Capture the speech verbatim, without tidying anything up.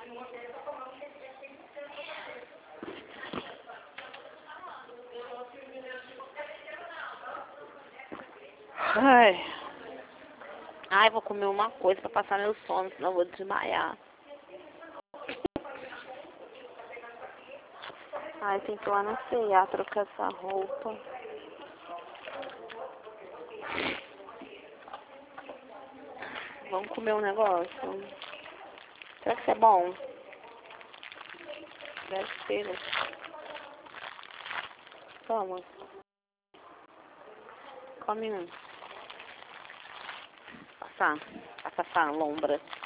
Ai. Ai, vou comer uma coisa pra passar meu sono, senão eu vou desmaiar. Ai, tem que ir lá na C e A trocar essa roupa. Vamos comer um negócio? Será que isso é bom? Deve ser, né? Toma. Come um. Passar. Passar essa lombra.